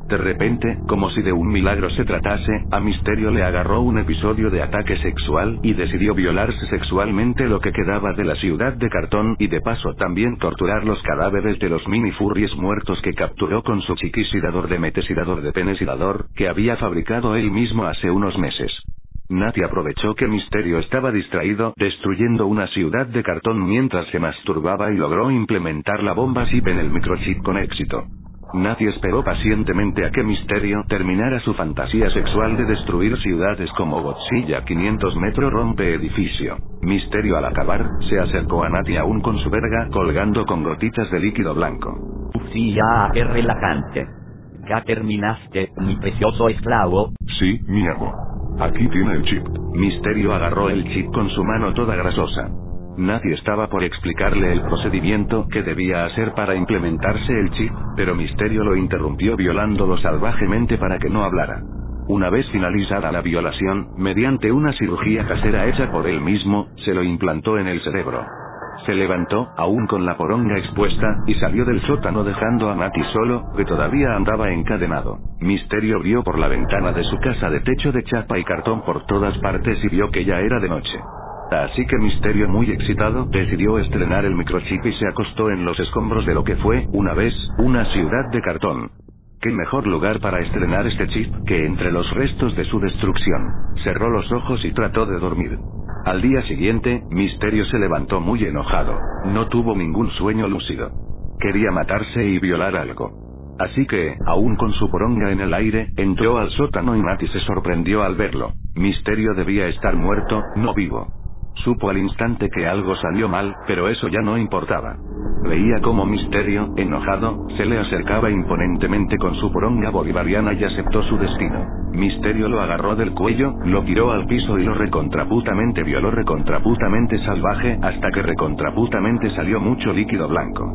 De repente, como si de un milagro se tratase, a Misterio le agarró un episodio de ataque sexual y decidió violarse sexualmente lo que quedaba de la ciudad de cartón y de paso también torturar los cadáveres de los mini furries muertos que capturó con su chiquisidador de metesilador de penesilador, que había fabricado él mismo hace unos meses. Natty aprovechó que Misterio estaba distraído destruyendo una ciudad de cartón mientras se masturbaba y logró implementar la bomba zip en el microchip con éxito. Natty esperó pacientemente a que Misterio terminara su fantasía sexual de destruir ciudades como Godzilla quinientos metros rompe edificio. Misterio al acabar, se acercó a Natty aún con su verga colgando con gotitas de líquido blanco. Sí, ya, es relajante. ¿Ya terminaste, mi precioso esclavo? Sí, mi amo. Aquí tiene el chip. Misterio agarró el chip con su mano toda grasosa. Natty estaba por explicarle el procedimiento que debía hacer para implementarse el chip, pero Misterio lo interrumpió violándolo salvajemente para que no hablara. Una vez finalizada la violación, mediante una cirugía casera hecha por él mismo, se lo implantó en el cerebro. Se levantó, aún con la poronga expuesta, y salió del sótano dejando a Natty solo, que todavía andaba encadenado. Misterio vio por la ventana de su casa de techo de chapa y cartón por todas partes y vio que ya era de noche. Así que Misterio, muy excitado, decidió estrenar el microchip y se acostó en los escombros de lo que fue, una vez, una ciudad de cartón. ¿Qué mejor lugar para estrenar este chip que entre los restos de su destrucción? Cerró los ojos y trató de dormir. Al día siguiente, Misterio se levantó muy enojado. No tuvo ningún sueño lúcido. Quería matarse y violar algo. Así que, aún con su poronga en el aire, entró al sótano y Natty se sorprendió al verlo. Misterio debía estar muerto, no vivo. Supo al instante que algo salió mal, pero eso ya no importaba. Veía como Misterio, enojado, se le acercaba imponentemente con su poronga bolivariana y aceptó su destino. Misterio lo agarró del cuello, lo tiró al piso y lo recontraputamente violó recontraputamente salvaje, hasta que recontraputamente salió mucho líquido blanco.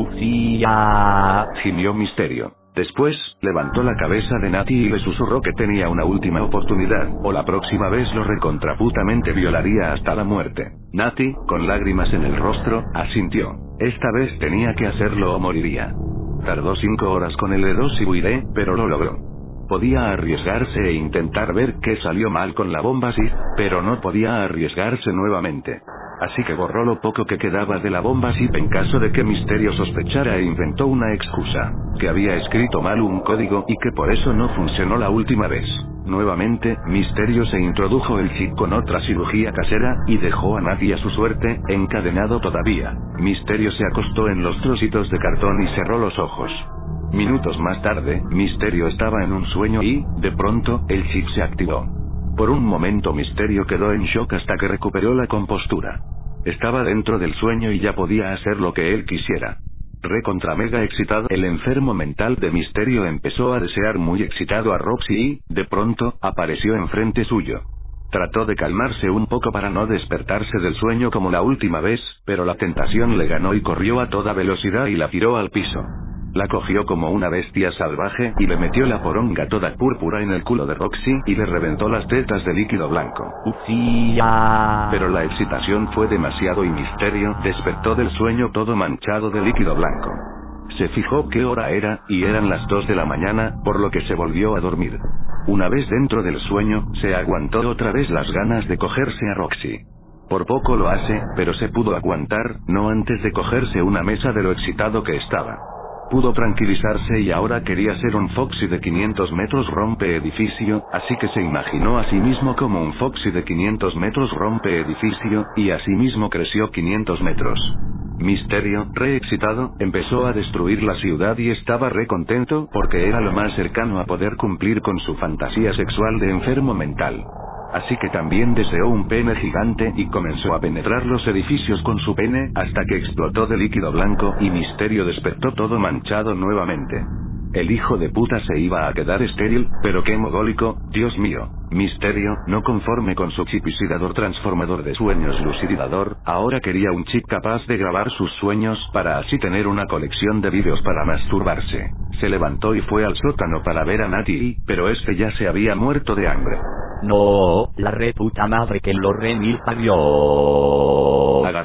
¡Ucía! Gimió Misterio. Después, levantó la cabeza de Natty y le susurró que tenía una última oportunidad, o la próxima vez lo recontraputamente violaría hasta la muerte. Natty, con lágrimas en el rostro, asintió. Esta vez tenía que hacerlo o moriría. Tardó cinco horas con el E dos y buiré, pero lo logró. Podía arriesgarse e intentar ver qué salió mal con la bomba zip, pero no podía arriesgarse nuevamente. Así que borró lo poco que quedaba de la bomba zip en caso de que Misterio sospechara e inventó una excusa, que había escrito mal un código y que por eso no funcionó la última vez. Nuevamente, Misterio se introdujo el chip con otra cirugía casera, y dejó a Natty a su suerte, encadenado todavía. Misterio se acostó en los trocitos de cartón y cerró los ojos. Minutos más tarde, Misterio estaba en un sueño y, de pronto, el chip se activó. Por un momento Misterio quedó en shock hasta que recuperó la compostura. Estaba dentro del sueño y ya podía hacer lo que él quisiera. Recontra mega excitado, el enfermo mental de Misterio empezó a desear muy excitado a Roxy y, de pronto, apareció enfrente suyo. Trató de calmarse un poco para no despertarse del sueño como la última vez, pero la tentación le ganó y corrió a toda velocidad y la tiró al piso. La cogió como una bestia salvaje y le metió la poronga toda púrpura en el culo de Roxy y le reventó las tetas de líquido blanco. ¡Ucía! Pero la excitación fue demasiado y Misterio despertó del sueño todo manchado de líquido blanco. Se fijó qué hora era, y eran las dos de la mañana, por lo que se volvió a dormir. Una vez dentro del sueño, se aguantó otra vez las ganas de cogerse a Roxy. Por poco lo hace, pero se pudo aguantar, no antes de cogerse una mesa de lo excitado que estaba. Pudo tranquilizarse y ahora quería ser un Foxy de quinientos metros rompe edificio, así que se imaginó a sí mismo como un Foxy de quinientos metros rompe edificio, y así mismo creció quinientos metros. Misterio, re excitado, empezó a destruir la ciudad y estaba re contento porque era lo más cercano a poder cumplir con su fantasía sexual de enfermo mental. Así que también deseó un pene gigante y comenzó a penetrar los edificios con su pene hasta que explotó de líquido blanco y Misterio despertó todo manchado nuevamente. El hijo de puta se iba a quedar estéril, pero qué mogólico, Dios mío. Misterio, no conforme con su chipicidador transformador de sueños lucidador, ahora quería un chip capaz de grabar sus sueños para así tener una colección de vídeos para masturbarse. Se levantó y fue al sótano para ver a Natty, pero este ya se había muerto de hambre. No, la reputa madre que lo remil parió. Agarró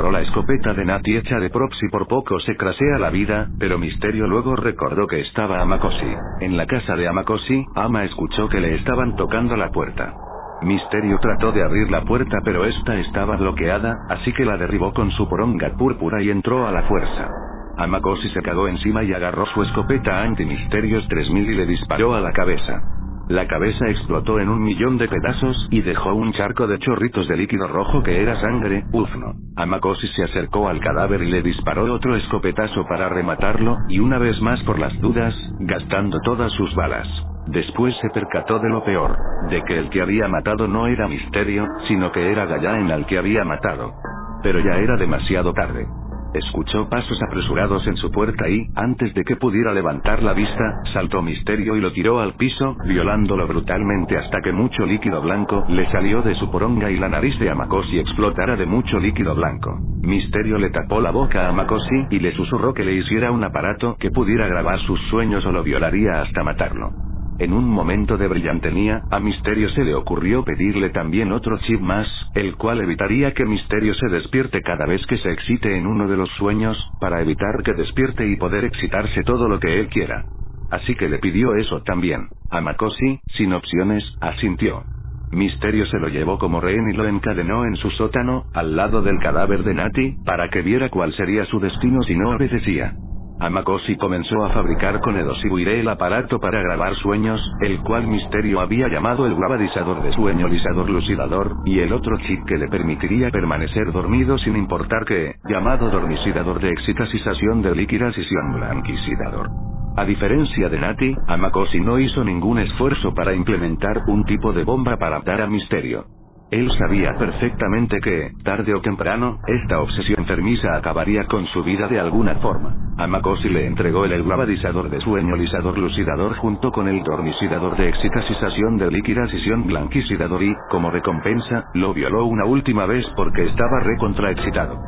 disparó la escopeta de Nati hecha de props y por poco se crasea la vida, pero Misterio luego recordó que estaba Amakoshi. En la casa de Amakoshi, Ama escuchó que le estaban tocando la puerta. Misterio trató de abrir la puerta pero esta estaba bloqueada, así que la derribó con su poronga púrpura y entró a la fuerza. Amakoshi se cagó encima y agarró su escopeta anti-misterios tres mil y le disparó a la cabeza. La cabeza explotó en un millón de pedazos y dejó un charco de chorritos de líquido rojo que era sangre. Uf no. Amakoshi se acercó al cadáver y le disparó otro escopetazo para rematarlo, y una vez más por las dudas, gastando todas sus balas. Después se percató de lo peor, de que el que había matado no era Misterio, sino que era Gallaen al que había matado. Pero ya era demasiado tarde. Escuchó pasos apresurados en su puerta y, antes de que pudiera levantar la vista, saltó Misterio y lo tiró al piso, violándolo brutalmente hasta que mucho líquido blanco le salió de su poronga y la nariz de Amakoshi explotara de mucho líquido blanco. Misterio le tapó la boca a Amakoshi y le susurró que le hiciera un aparato que pudiera grabar sus sueños o lo violaría hasta matarlo. En un momento de brillantenía, a Misterio se le ocurrió pedirle también otro chip más, el cual evitaría que Misterio se despierte cada vez que se excite en uno de los sueños, para evitar que despierte y poder excitarse todo lo que él quiera. Así que le pidió eso también. Amakoshi, sin opciones, asintió. Misterio se lo llevó como rehén y lo encadenó en su sótano, al lado del cadáver de Nati, para que viera cuál sería su destino si no obedecía. Amakoshi comenzó a fabricar con Edosibuire el aparato para grabar sueños, el cual Misterio había llamado el grabadizador de sueño lisador lucidador, y el otro chip que le permitiría permanecer dormido sin importar qué, llamado dormicidador de excitasización de líquidasición blanquicidador. A diferencia de Nati, Amakoshi no hizo ningún esfuerzo para implementar un tipo de bomba para matar a Misterio. Él sabía perfectamente que, tarde o temprano, esta obsesión enfermiza acabaría con su vida de alguna forma. Amakoshi le entregó el grabadizador de sueño lisador lucidador junto con el dormicidador de excitasización de líquidasición blanquicidador y, como recompensa, lo violó una última vez porque estaba recontraexcitado.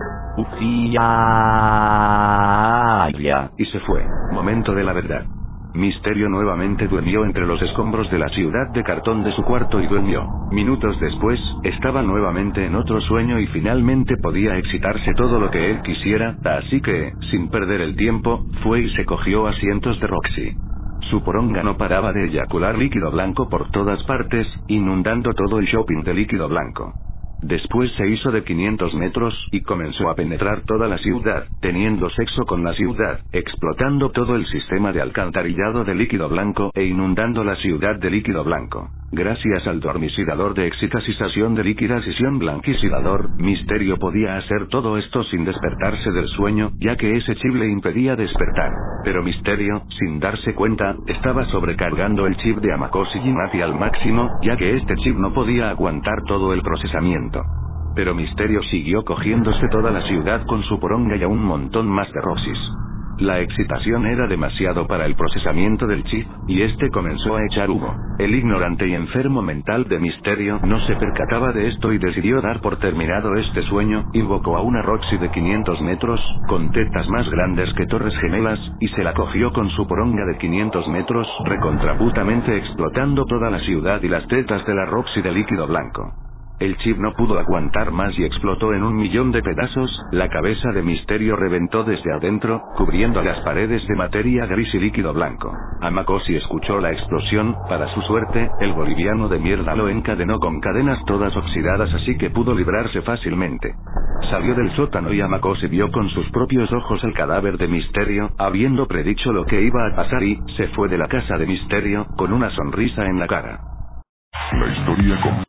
Ufia. Y se fue. Momento de la verdad. Misterio nuevamente durmió entre los escombros de la ciudad de cartón de su cuarto y durmió. Minutos después, estaba nuevamente en otro sueño y finalmente podía excitarse todo lo que él quisiera, así que, sin perder el tiempo, fue y se cogió asientos de Roxy. Su poronga no paraba de eyacular líquido blanco por todas partes, inundando todo el shopping de líquido blanco. Después se hizo de quinientos metros, y comenzó a penetrar toda la ciudad, teniendo sexo con la ciudad, explotando todo el sistema de alcantarillado de líquido blanco, e inundando la ciudad de líquido blanco. Gracias al dormicidador de excitasización de líquidasición blanquicidador, Misterio podía hacer todo esto sin despertarse del sueño, ya que ese chip le impedía despertar. Pero Misterio, sin darse cuenta, estaba sobrecargando el chip de Amakoshi y Nati al máximo, ya que este chip no podía aguantar todo el procesamiento. Pero Misterio siguió cogiéndose toda la ciudad con su poronga y a un montón más de Roxys. La excitación era demasiado para el procesamiento del chip, y este comenzó a echar humo. El ignorante y enfermo mental de Misterio no se percataba de esto y decidió dar por terminado este sueño, invocó a una Roxy de quinientos metros, con tetas más grandes que torres gemelas, y se la cogió con su poronga de quinientos metros, recontraputamente explotando toda la ciudad y las tetas de la Roxy de líquido blanco. El chip no pudo aguantar más y explotó en un millón de pedazos, la cabeza de Misterio reventó desde adentro, cubriendo las paredes de materia gris y líquido blanco. Amakoshi escuchó la explosión, para su suerte, el boliviano de mierda lo encadenó con cadenas todas oxidadas así que pudo librarse fácilmente. Salió del sótano y Amakoshi vio con sus propios ojos el cadáver de Misterio, habiendo predicho lo que iba a pasar y, se fue de la casa de Misterio, con una sonrisa en la cara. La historia con